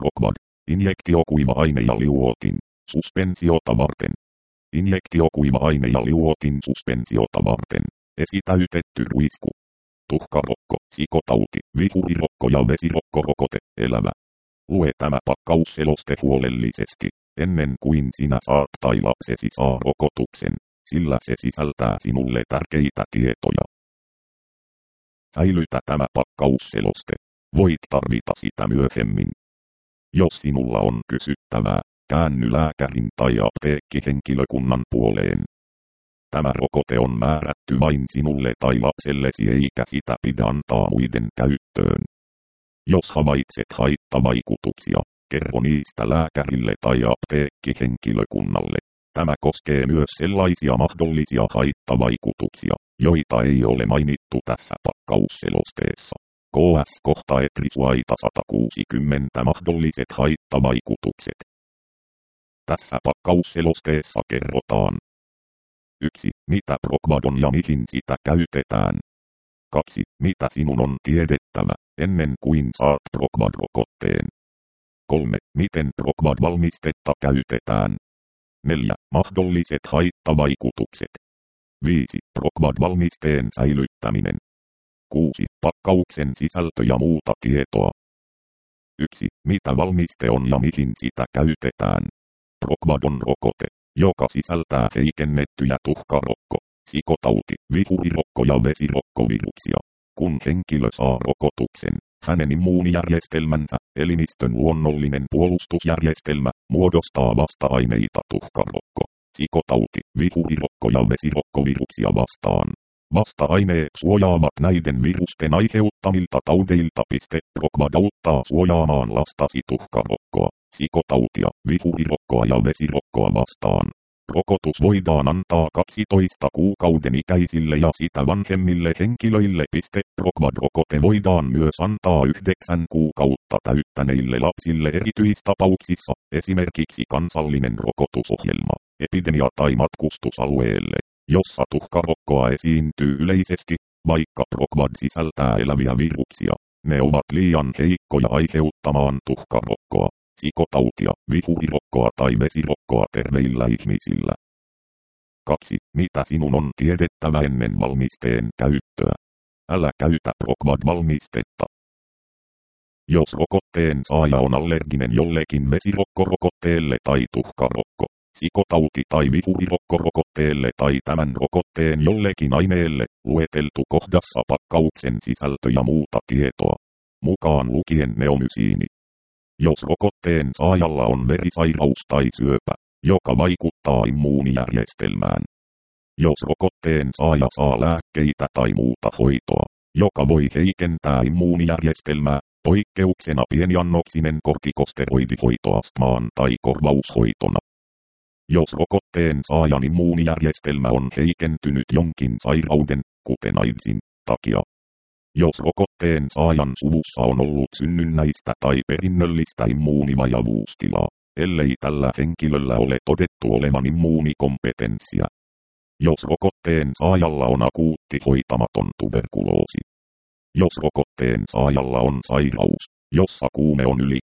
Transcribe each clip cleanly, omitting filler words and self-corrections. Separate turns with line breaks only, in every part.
Procvad. Injektio kuiva-aine ja liuotin. Suspensiota varten. Injektio kuiva-aine ja liuotin suspensiota varten. Esitäytetty ruisku. Tuhkarokko, sikotauti, vihurirokko ja vesirokkorokote, elävä. Lue tämä pakkausseloste huolellisesti, ennen kuin sinä saat tai lapsesi saa rokotuksen, sillä se sisältää sinulle tärkeitä tietoja. Säilytä tämä pakkausseloste. Voit tarvita sitä myöhemmin. Jos sinulla on kysyttävää, käänny lääkärin tai apteekkihenkilökunnan puoleen. Tämä rokote on määrätty vain sinulle tai lapsellesi eikä sitä pidä antaa muiden käyttöön. Jos havaitset haittavaikutuksia, kerro niistä lääkärille tai apteekkihenkilökunnalle. Tämä koskee myös sellaisia mahdollisia haittavaikutuksia, joita ei ole mainittu tässä pakkausselosteessa. KS kohta etrisuaita 160 mahdolliset haittavaikutukset. Tässä pakkausselosteessa kerrotaan. 1. Mitä Procvad on ja mihin sitä käytetään. 2. Mitä sinun on tiedettävä, ennen kuin saat Procvad-rokotteen. 3. Miten Procvad-valmistetta käytetään. 4. Mahdolliset haittavaikutukset. 5. Procvad-valmisteen säilyttäminen. 6. Pakkauksen sisältö ja muuta tietoa. 1. Mitä valmiste on ja mihin sitä käytetään. Procvad on rokote, joka sisältää heikennettyjä tuhkarokko, sikotauti, vihurirokko ja vesirokkoviruksia. Kun henkilö saa rokotuksen, hänen immuunijärjestelmänsä, elimistön luonnollinen puolustusjärjestelmä, muodostaa vasta-aineita tuhkarokko, sikotauti, vihurirokko ja vesirokkoviruksia vastaan. Vasta-aineet suojaavat näiden virusten aiheuttamilta taudeilta. Procvad auttaa suojaamaan lastasi tuhkarokkoa, sikotautia, vihurirokkoa ja vesirokkoa vastaan. Rokotus voidaan antaa 12 kuukauden ikäisille ja sitä vanhemmille henkilöille. Procvad-rokote voidaan myös antaa 9 kuukautta täyttäneille lapsille erityistapauksissa, esimerkiksi kansallinen rokotusohjelma, epidemia- tai matkustusalueelle, jossa tuhkarokkoa esiintyy yleisesti, vaikka Procvad sisältää eläviä viruksia. Ne ovat liian heikkoja aiheuttamaan tuhkarokkoa, sikotautia, vihurirokkoa tai vesirokkoa terveillä ihmisillä. 2. Mitä sinun on tiedettävä ennen valmisteen käyttöä? Älä käytä Procvad-valmistetta. Jos rokotteen saaja on allerginen jollekin vesirokkorokotteelle tai tuhkarokko, sikotauti- tai vihurirokkorokotteelle tai tämän rokotteen jollekin aineelle, lueteltu kohdassa pakkauksen sisältö ja muuta tietoa, mukaan lukien neomysiini. Jos rokotteen saajalla on verisairaus tai syöpä, joka vaikuttaa immuunijärjestelmään. Jos rokotteen saaja saa lääkkeitä tai muuta hoitoa, joka voi heikentää immuunijärjestelmää, poikkeuksena pieniannoksinen kortikosteroidihoito astmaan tai korvaushoitona. Jos rokotteen saajan immuunijärjestelmä on heikentynyt jonkin sairauden, kuten AIDSin, takia. Jos rokotteen saajan suvussa on ollut synnynnäistä tai perinnöllistä immuunivajavuustilaa, ellei tällä henkilöllä ole todettu olevan immuunikompetenssia. Jos rokotteen saajalla on akuutti hoitamaton tuberkuloosi. Jos rokotteen saajalla on sairaus, jossa kuume on yli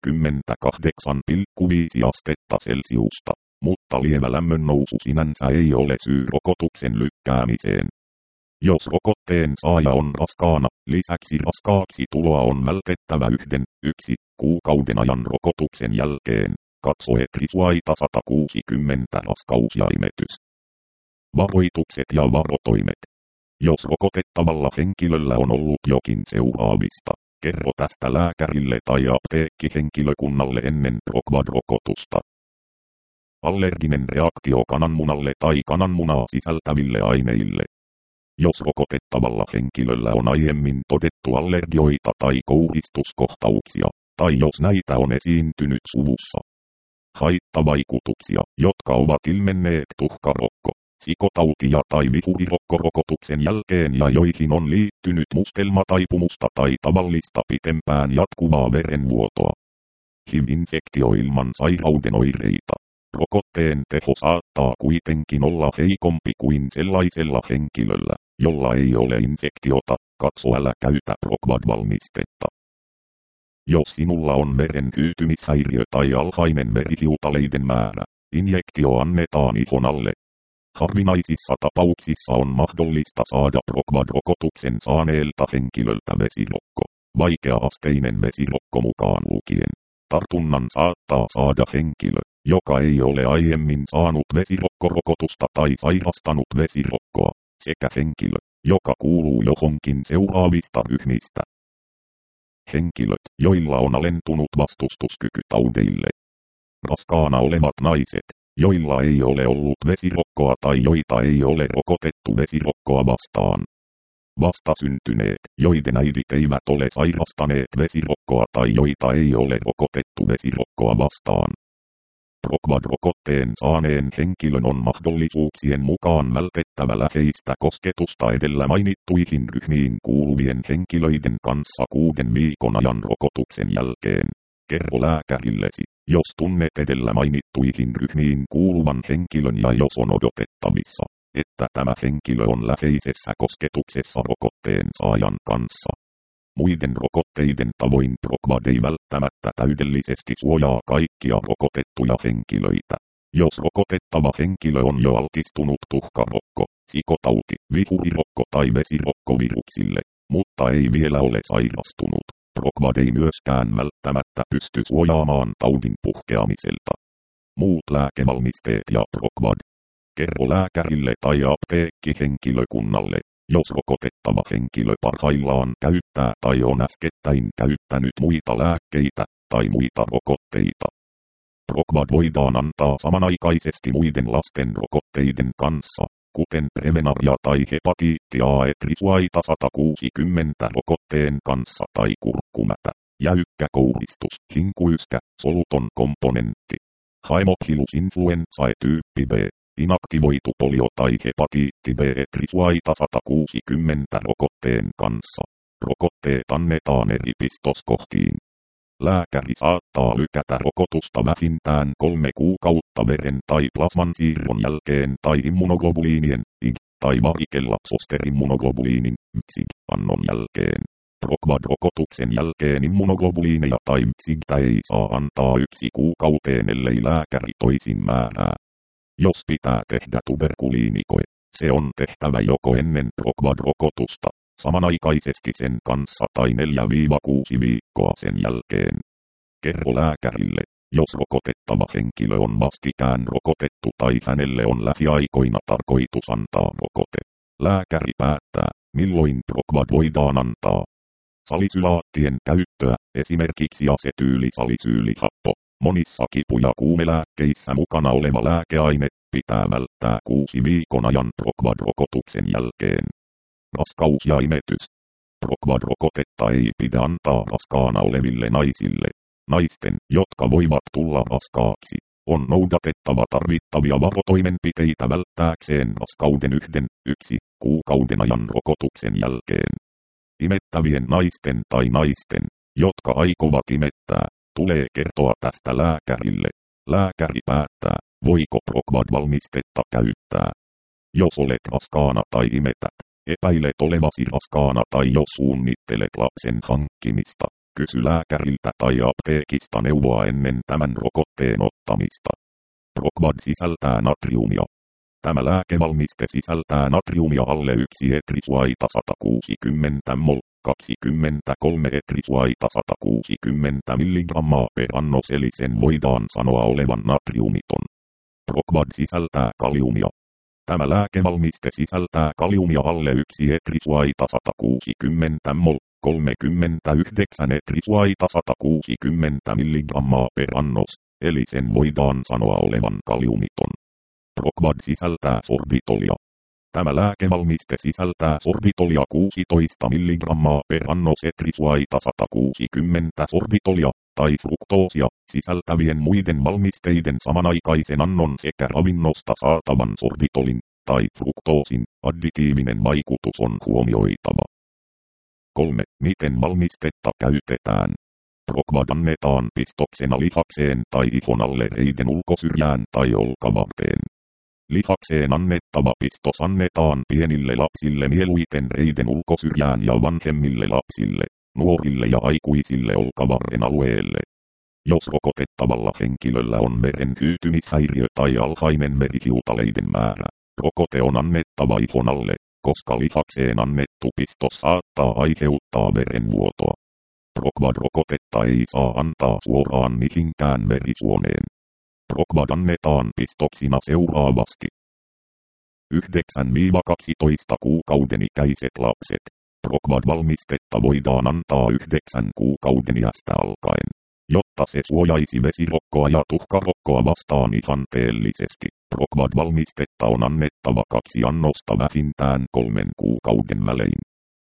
38,5 astetta celsiusta, mutta lievä lämmönnousu sinänsä ei ole syy rokotuksen lykkäämiseen. Jos rokotteen saaja on raskaana, lisäksi raskaaksi tuloa on vältettävä 1 kuukauden ajan rokotuksen jälkeen. Katso etrisuaita 160 raskaus ja imetys. Varoitukset ja varotoimet. Jos rokotettavalla henkilöllä on ollut jokin seuraavista, kerro tästä lääkärille tai apteekkihenkilökunnalle ennen Procvad-rokotusta. Allerginen reaktio kananmunalle tai kananmunaa sisältäville aineille. Jos rokotettavalla henkilöllä on aiemmin todettu allergioita tai kouhistuskohtauksia, tai jos näitä on esiintynyt suvussa. Haittavaikutuksia, jotka ovat ilmenneet tuhkarokko, sikotautia tai vihurirokko-rokotuksen jälkeen ja joihin on liittynyt mustelmataipumusta tai tavallista pitempään jatkuvaa verenvuotoa. HIV-infektio ilman sairauden oireita. Rokotteen teho saattaa kuitenkin olla heikompi kuin sellaisella henkilöllä, jolla ei ole infektiota. Katso, älä käytä Procvad-valmistetta. Jos sinulla on veren hyytymishäiriö tai alhainen verihiutaleiden määrä, injektio annetaan ihon alle. Harvinaisissa tapauksissa on mahdollista saada Procvad-rokotuksen saaneelta henkilöltä vesirokko, vaikea-asteinen vesirokko mukaan lukien. Tartunnan saattaa saada henkilö, joka ei ole aiemmin saanut vesirokkorokotusta tai sairastanut vesirokkoa, sekä henkilö, joka kuuluu johonkin seuraavista ryhmistä. Henkilöt, joilla on alentunut vastustuskyky taudeille. Raskaana olevat naiset, joilla ei ole ollut vesirokkoa tai joita ei ole rokotettu vesirokkoa vastaan. Vastasyntyneet, joiden äidit eivät ole sairastaneet vesirokkoa tai joita ei ole rokotettu vesirokkoa vastaan. Procvad-rokotteen saaneen henkilön on mahdollisuuksien mukaan vältettävä läheistä kosketusta edellä mainittuihin ryhmiin kuuluvien henkilöiden kanssa 6 viikon ajan rokotuksen jälkeen. Kerro lääkärillesi, jos tunnet edellä mainittuihin ryhmiin kuuluvan henkilön ja jos on odotettavissa, että tämä henkilö on läheisessä kosketuksessa rokotteen saajan kanssa. Muiden rokotteiden tavoin Procvad ei välttämättä täydellisesti suojaa kaikkia rokotettuja henkilöitä. Jos rokotettava henkilö on jo altistunut tuhkarokko, sikotauti, vihurirokko tai vesirokkoviruksille, mutta ei vielä ole sairastunut, Procvad ei myöskään välttämättä pysty suojaamaan taudin puhkeamiselta. Muut lääkevalmisteet ja Procvad. Kerro lääkärille tai apteekkihenkilökunnalle, jos rokotettava henkilö parhaillaan käyttää tai on äskettäin käyttänyt muita lääkkeitä tai muita rokotteita. Procvad voidaan antaa samanaikaisesti muiden lasten rokotteiden kanssa, kuten Prevenaria tai hepatiitti A-etrisuaita 160 rokotteen kanssa tai kurkkumätä, jäykkä kouristus, hinkuyskä, soluton komponentti. Haemophilus influenzae tyyppi B. Inaktivoitu polio tai hepatiitti B-etrisuaita 160 rokotteen kanssa. Rokotteet annetaan eri pistoskohtiin. Lääkäri saattaa lykätä rokotusta vähintään 3 kuukautta veren tai plasman siirron jälkeen tai immunoglobuliinien IG tai varikellapsosterimmunoglobuliinin VIG-annon jälkeen. Procvad-rokotuksen jälkeen immunoglobuliineja tai VIGtä ei saa antaa 1 kuukauteen ellei lääkäri toisin määrää. Jos pitää tehdä tuberkuliinikoe, se on tehtävä joko ennen Procvad-rokotusta, samanaikaisesti sen kanssa tai 4-6 viikkoa sen jälkeen. Kerro lääkärille, jos rokotettava henkilö on vastikään rokotettu tai hänelle on lähiaikoina tarkoitus antaa rokote. Lääkäri päättää, milloin Procvad voidaan antaa. Salisylaattien käyttöä, esimerkiksi asetyylisalisyylihappo. Monissa kipu- ja kuumelääkkeissä mukana oleva lääkeaine pitää välttää 6 viikon ajan Procvad-rokotuksen jälkeen. Raskaus ja imetys. Procvad-rokotetta ei pidä antaa raskaana oleville naisille. Naisten, jotka voivat tulla raskaaksi, on noudatettava tarvittavia varotoimenpiteitä välttääkseen raskauden 1 kuukauden ajan rokotuksen jälkeen. Imettävien naisten tai naisten, jotka aikovat imettää, tulee kertoa tästä lääkärille. Lääkäri päättää, voiko Procvad-valmistetta käyttää. Jos olet raskaana tai imetät, epäilet olevasi raskaana tai jos suunnittelet lapsen hankkimista, kysy lääkäriltä tai apteekista neuvoa ennen tämän rokotteen ottamista. Procvad sisältää natriumia. Tämä lääkevalmiste sisältää natriumia alle 1 etrisuaita 160 mol. 23 etrisuaita 160 mg per annos eli sen voidaan sanoa olevan natriumiton. Procvad sisältää kaliumia. Tämä lääkevalmiste sisältää kaliumia alle 1 etrisuaita 160 mol. 39 etrisuaita 160 mg per annos, eli sen voidaan sanoa olevan kaliumiton. Procvad sisältää sorbitolia. Tämä lääkevalmiste sisältää sorbitolia 16 mg per annos etrisuaita 160 sorbitolia tai fruktoosia sisältävien muiden valmisteiden samanaikaisen annon sekä ravinnosta saatavan sorbitolin tai fruktoosin additiivinen vaikutus on huomioitava. 3. Miten valmistetta käytetään? Procvad annetaan pistoksena lihakseen tai ihon alle reiden ulkosyrjään tai olkavarteen. Lihakseen annettava pistos annetaan pienille lapsille mieluiten reiden ulkosyrjään ja vanhemmille lapsille, nuorille ja aikuisille olkavarren alueelle. Jos rokotettavalla henkilöllä on veren hyytymishäiriö tai alhainen verihiutaleiden määrä, rokote on annettava ihon alle, koska lihakseen annettu pistos saattaa aiheuttaa verenvuotoa. Prokvad-rokotetta ei saa antaa suoraan mihinkään verisuoneen. Prokvad annetaan pistoksina seuraavasti. 9–12 kuukauden ikäiset lapset. Prokvad-valmistetta voidaan antaa 9 kuukauden iästä alkaen, jotta se suojaisi vesirokkoa ja tuhkarokkoa vastaan ihanteellisesti. Prokvad-valmistetta on annettava 2 annosta vähintään 3 kuukauden välein.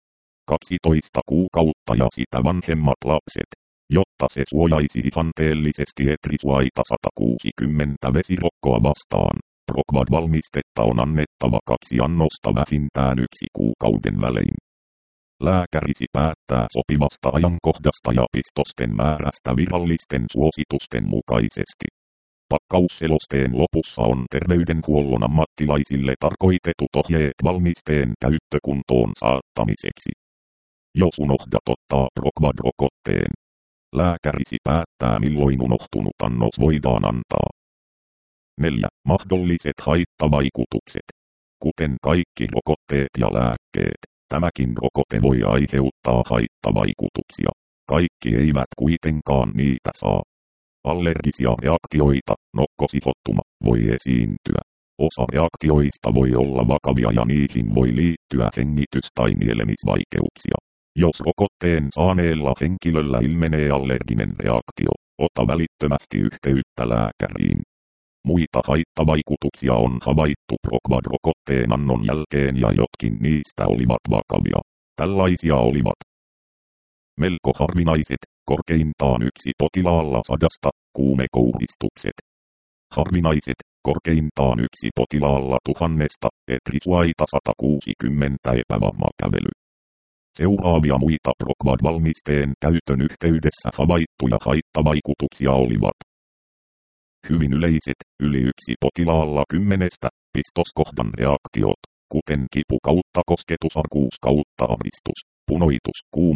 12 kuukautta ja sitä vanhemmat lapset, jotta se suojaisi ihanteellisesti Etrisuaita 160 vesirokkoa vastaan. Prokvad-valmistetta on annettava 2 annosta vähintään 1 kuukauden välein. Lääkärisi päättää sopivasta ajankohdasta ja pistosten määrästä virallisten suositusten mukaisesti. Pakkausselosteen lopussa on terveydenhuollon ammattilaisille tarkoitetut ohjeet valmisteen käyttökuntoon saattamiseksi. Jos unohdat ottaa Prokvad-rokotteen, lääkärisi päättää milloin unohtunut annos voidaan antaa. 4. Mahdolliset haittavaikutukset. Kuten kaikki rokotteet ja lääkkeet, tämäkin rokote voi aiheuttaa haittavaikutuksia. Kaikki eivät kuitenkaan niitä saa. Allergisia reaktioita, nokkosihottuma, voi esiintyä. Osa reaktioista voi olla vakavia ja niihin voi liittyä hengitys- tai nielemisvaikeuksia. Jos rokotteen saaneella henkilöllä ilmenee allerginen reaktio, ota välittömästi yhteyttä lääkäriin. Muita haittavaikutuksia on havaittu Prokvad-rokotteen annon jälkeen ja jotkin niistä olivat vakavia. Tällaisia olivat melko harvinaiset, korkeintaan 1 potilaalla 100, kuumekouristukset. Harvinaiset, korkeintaan 1 potilaalla 1000, Etrisuaita 160 epävahva kävely. Seuraavia muita Prokvad-valmisteen käytön yhteydessä havaittuja haittavaikutuksia olivat hyvin yleiset, yli 1 potilaalla 10, pistoskohdan reaktiot, kuten kipu kautta kosketusarkuus kautta ahdistus, punoitus, kuume,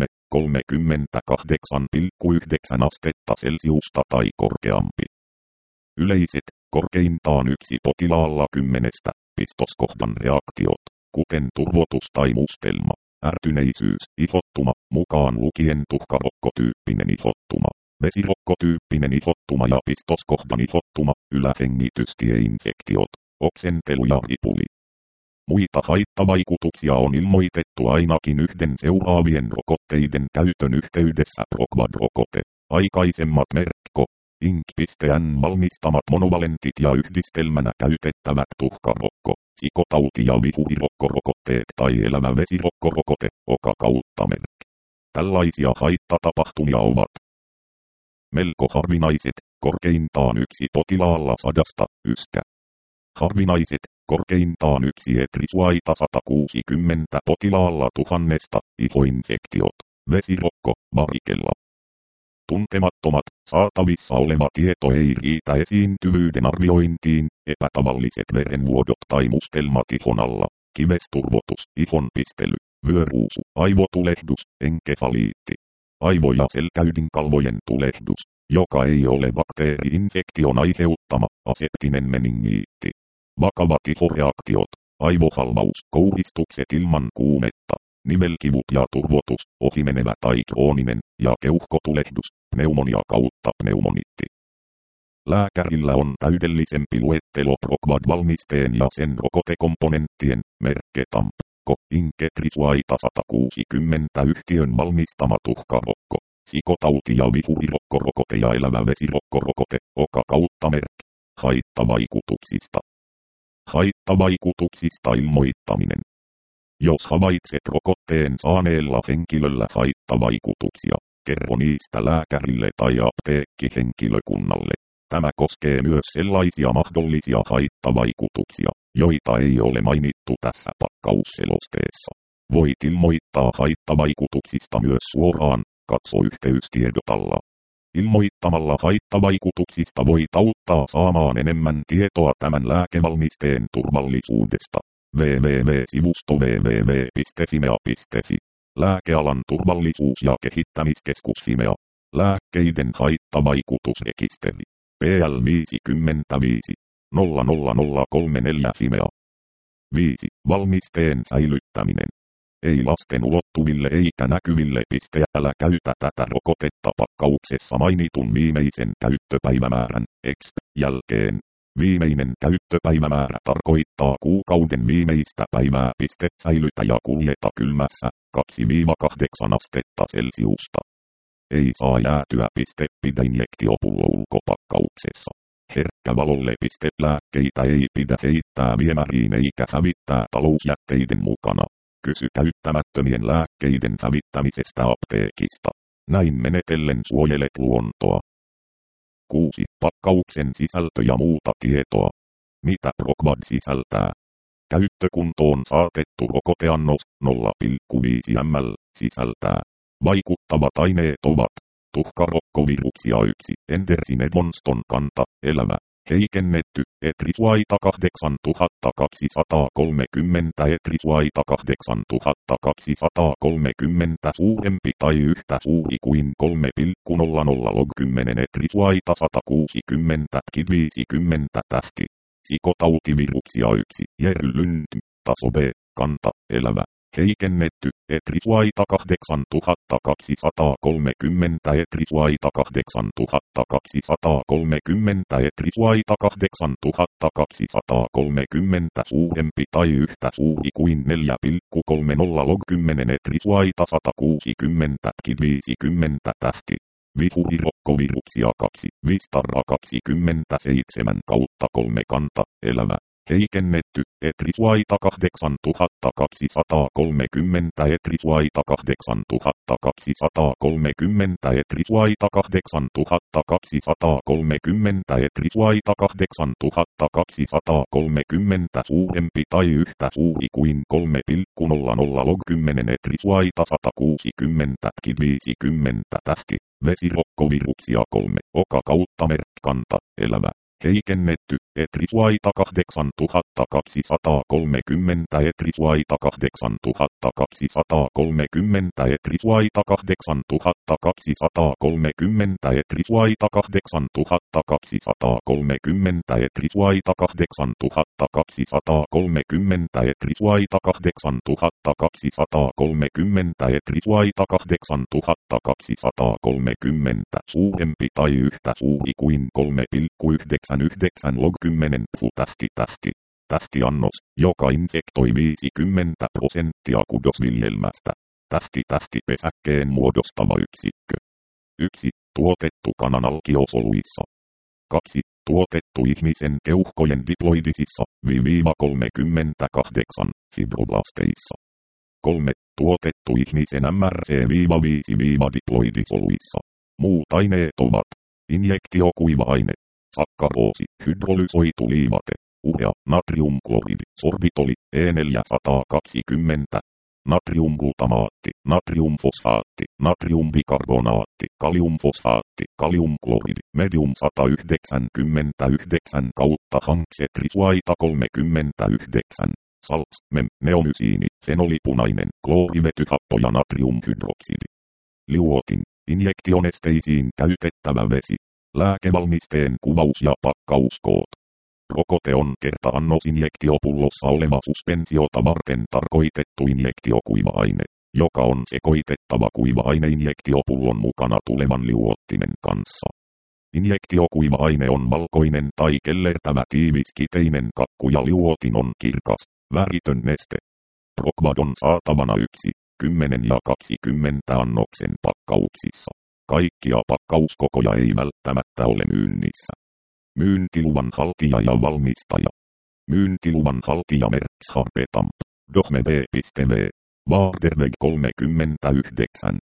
38,9 astetta Celsiusta tai korkeampi. Yleiset, korkeintaan 1 potilaalla 10, pistoskohdan reaktiot, kuten turvotus tai mustelma, ärtyneisyys, ihottuma, mukaan lukien tuhkarokkotyyppinen ihottuma, vesirokkotyyppinen ihottuma ja pistoskohdan ihottuma, ylähengitystieinfektiot, oksentelu ja ripuli. Muita haittavaikutuksia on ilmoitettu ainakin 1 seuraavien rokotteiden käytön yhteydessä. Prokvad-rokote, aikaisemmat Merck Inc.n valmistamat monovalentit ja yhdistelmänä käytettävät tuhkarokko, sikotauti- ja vihurirokkorokotteet tai elävä vesirokkorokote, oka kautta Merck. Tällaisia haitatapahtumia ovat melko harvinaiset, korkeintaan 1 potilaalla 100, yskä. Harvinaiset, korkeintaan 1 Etrisuaita 160 potilaalla 1000, ihoinfektiot, vesirokko, varikella. Tuntemattomat, saatavissa oleva tieto ei riitä esiintyvyyden arviointiin, epätavalliset verenvuodot tai mustelmat ihon alla, kivesturvotus, ihon pistely, vyöruusu, aivotulehdus, enkefaliitti, aivo- ja selkäydinkalvojen tulehdus, joka ei ole bakteeri-infektion aiheuttama, aseptinen meningiitti. Vakavat ihoreaktiot, aivohalvaus, kouristukset ilman kuumetta, nivelkivut ja turvotus, ohimenevä tai krooninen, ja keuhkotulehdus, pneumonia kautta pneumonitti. Lääkärillä on täydellisempi luettelo Prokvad-valmisteen ja sen rokotekomponenttien, Merck Inc. Etrisuaita 160 yhtiön valmistama tuhkarokko, sikotauti- ja vihurirokkorokote ja elävä vesirokkorokote, oka kautta Merck. Haittavaikutuksista. Haittavaikutuksista ilmoittaminen. Jos havaitset rokotteen saaneella henkilöllä haittavaikutuksia, kerro niistä lääkärille tai apteekkihenkilökunnalle. Tämä koskee myös sellaisia mahdollisia haittavaikutuksia, joita ei ole mainittu tässä pakkausselosteessa. Voit ilmoittaa haittavaikutuksista myös suoraan, katso yhteystiedot alla. Ilmoittamalla haittavaikutuksista voit auttaa saamaan enemmän tietoa tämän lääkevalmisteen turvallisuudesta. www.sivusto www.fimea.fi Lääkealan turvallisuus- ja kehittämiskeskus Fimea. Lääkkeiden haittavaikutusrekisteri. PL 55 00034 Fimea. 5. Valmisteen säilyttäminen. Ei lasten ulottuville eikä näkyville. Älä käytä tätä rokotetta pakkauksessa mainitun viimeisen käyttöpäivämäärän jälkeen. Viimeinen käyttöpäivämäärä tarkoittaa kuukauden viimeistä päivää. Säilytä ja kuljeta kylmässä 2-8 astetta Celsiusta. Ei saa jäätyä. Pidä injektiopullo ulkopakkauksessa. Herkkä valolle. Lääkkeitä ei pidä heittää viemäriin eikä hävittää talousjätteiden mukana. Kysy käyttämättömien lääkkeiden hävittämisestä apteekista. Näin menetellen suojelet luontoa. 6. Pakkauksen sisältö ja muuta tietoa. Mitä Procvad sisältää? Käyttökuntoon saatettu rokoteannos 0,5 ml sisältää. Vaikuttavat aineet ovat tuhkarokkoviruksia 1, Endersin Edmonston kanta, elävä, heikennetty, Etrisuaita 8230, Etrisuaita 8230 suurempi tai yhtä suuri kuin 3,00 log 10, Etrisuaita 160, KID 50 tähti. Sikotautiviruksia 1, Jerylynty, taso B, kanta, elävä. Heikennetty, Etrisuaita 8230, Etrisuaita 8230, Etrisuaita 8230 suurempi tai yhtä suuri kuin 4,30 log 10, Etrisuaita 160, KID 50 tähti. Vihuriirokkoviruksia 2, Vistara 27 kautta 3 kanta, elävä. Heikennetty, Etrisuaita 8230, Etrisuaita 8230, Etrisuaita 8230, Etrisuaita 8230 suurempi tai yhtä suuri kuin 3,00 log 10, Etrisuaita 160, KID 50 tähti. Vesirokkoviruksia 3, Oka kautta merkkanta, elävä. Heikennetty, Etrisuaita 8230, Etrisuaita 8230, Etrisuaita 8230, Etrisuaita 8230, Etrisuaita 8230, Etrisuaita 8230, Etrisuaita 8230, suurempi tai yhtä suuri kuin 3,99 log 10 tähti. Tähtiannos, joka infektoi 50% kudosviljelmästä. Tähtipesäkkeen muodostava yksikkö. 1. Tuotettu kananalkiosoluissa. 2. Tuotettu ihmisen keuhkojen diploidisissa -38 fibroblasteissa. 3. Tuotettu ihmisen MRC-5 diploidisoluissa. Muut aineet ovat injektiokuiva-aine, sakkaroosi, hydrolysoitu liivate, urea, natriumkloridi, sorbitoli, E420, natriumglutamaatti, natriumfosfaatti, natriumbikarbonaatti, kaliumfosfaatti, kaliumkloridi, medium 199 kautta Etrisuaita 39, salts, neomysiini, fenolipunainen, kloorivetyhappo ja natriumhydroksidi. Liuotin, injektionesteisiin käytettävä vesi. Lääkevalmisteen kuvaus ja pakkauskoot. Rokote on kerta-annos injektiopullossa oleva suspensiota varten tarkoitettu injektiokuiva-aine, joka on sekoitettava kuiva-aine injektiopullon mukana tulevan liuottimen kanssa. Injektiokuiva-aine on valkoinen tai kellertävä tiiviskiteinen kakku ja liuotin on kirkas, väritön neste. Procvad on saatavana 1, 10 ja 20 annoksen pakkauksissa. Kaikkia pakkauskokoja ei välttämättä ole myynnissä. Myyntiluvan haltija ja valmistaja. Myyntiluvan haltija Merz Harpetamp. Dohme B.V. Waarderweg 39,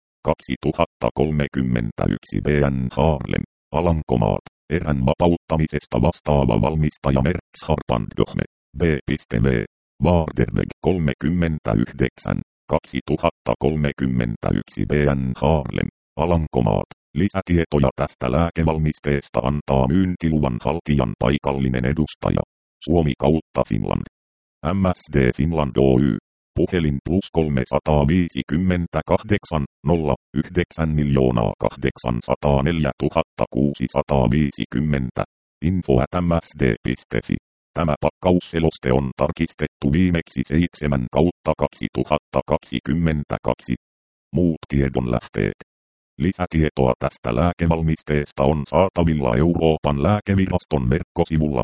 2031 BN Haarlem, Alankomaat. Erän vapauttamisesta vastaava valmistaja Merz Harpand Dohme B.V. Waarderweg 39, 2031 BN Haarlem, Alankomaat. Lisätietoja tästä lääkevalmisteesta antaa myyntiluvan haltijan paikallinen edustaja. Suomi kautta Finland. MSD Finland Oy. Puhelin +358 09 804 650. Info@msd.fi. Tämä pakkausseloste on tarkistettu viimeksi 7/2022. Muut tiedonlähteet. Lisätietoa tästä lääkevalmisteesta on saatavilla Euroopan lääkeviraston verkkosivulla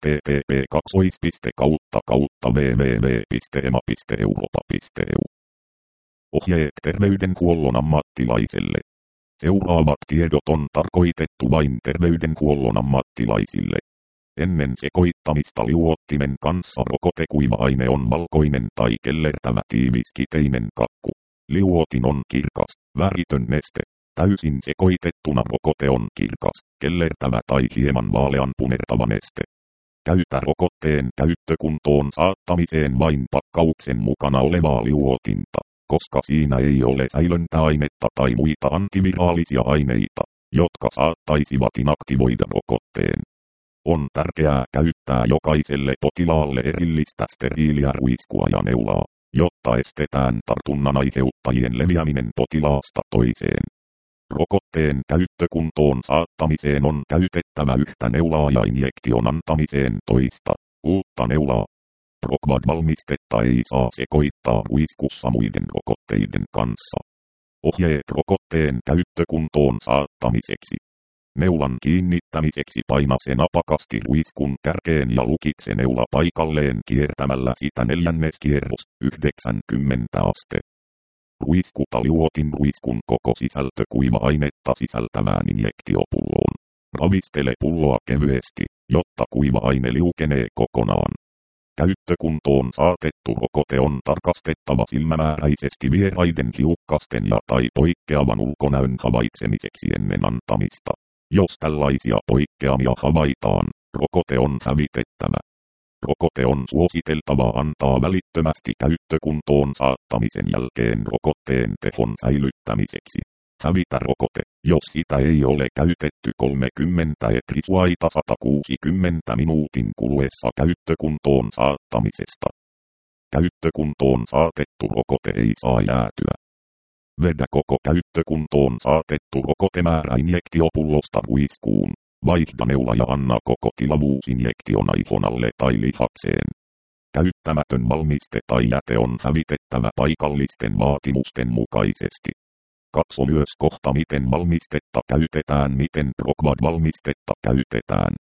http://www.ema.europa.eu. Ohjeet terveydenhuollon ammattilaiselle. Seuraavat tiedot on tarkoitettu vain terveydenhuollon ammattilaisille. Ennen sekoittamista liuottimen kanssa rokotekuiva-aine on valkoinen tai kellertävä tiiviskiteinen kakku. Liuotin on kirkas, väritön neste. Täysin sekoitettuna rokote on kirkas, kellertävä tai hieman vaaleanpunertava neste. Käytä rokotteen käyttökuntoon saattamiseen vain pakkauksen mukana olevaa liuotinta, koska siinä ei ole säilöntäainetta tai muita antiviraalisia aineita, jotka saattaisivat inaktivoida rokotteen. On tärkeää käyttää jokaiselle potilaalle erillistä steriiliä ruiskua ja neulaa, jotta estetään tartunnan aiheuttajien leviäminen potilaasta toiseen. Rokotteen käyttökuntoon saattamiseen on käytettävä yhtä neulaa ja injektion antamiseen toista, uutta neulaa. Rokvad-valmistetta ei saa sekoittaa ruiskussa muiden rokotteiden kanssa. Ohjeet rokotteen käyttökuntoon saattamiseksi. Neulan kiinnittämiseksi paina se napakasti ruiskun kärkeen ja lukitse neula paikalleen kiertämällä sitä 4. kierros, 90 aste. Ruiskuta liuotin ruiskun koko sisältö kuiva-ainetta sisältävään injektiopulloon. Ravistele pulloa kevyesti, jotta kuiva-aine liukenee kokonaan. Käyttökuntoon saatettu rokote on tarkastettava silmämääräisesti vieraiden hiukkasten ja tai poikkeavan ulkonäön havaitsemiseksi ennen antamista. Jos tällaisia poikkeamia havaitaan, rokote on hävitettävä. Rokote on suositeltava antaa välittömästi käyttökuntoon saattamisen jälkeen rokotteen tehon säilyttämiseksi. Hävitä rokote, jos sitä ei ole käytetty 30-160 minuutin kuluessa käyttökuntoon saattamisesta. Käyttökuntoon saatettu rokote ei saa jäätyä. Vedä koko käyttökuntoon saatettu rokotemäärä injektiopullosta ruiskuun. Vaihda neula ja anna koko tilavuusinjektion aihon alle tai lihakseen. Käyttämätön valmiste tai jäte on hävitettävä paikallisten vaatimusten mukaisesti. Katso myös kohta miten valmistetta käytetään, miten Rokvad-valmistetta käytetään.